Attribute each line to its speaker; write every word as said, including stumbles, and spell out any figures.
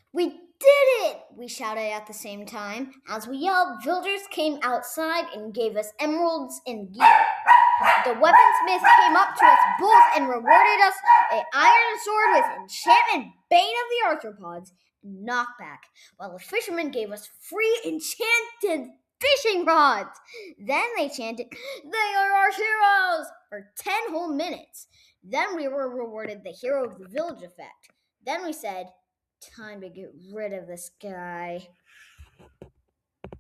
Speaker 1: We did it! We shouted at the same time. As we yelled, villagers came outside and gave us emeralds and gear. The weaponsmith came up to us both and rewarded us an iron sword with enchantment, bane of the arthropods, and knockback, while the fishermen gave us free enchanted fishing rods. Then they chanted, "They are our heroes!" for ten whole minutes. Then we were rewarded the hero of the village effect. Then we said, "Time to get rid of this guy."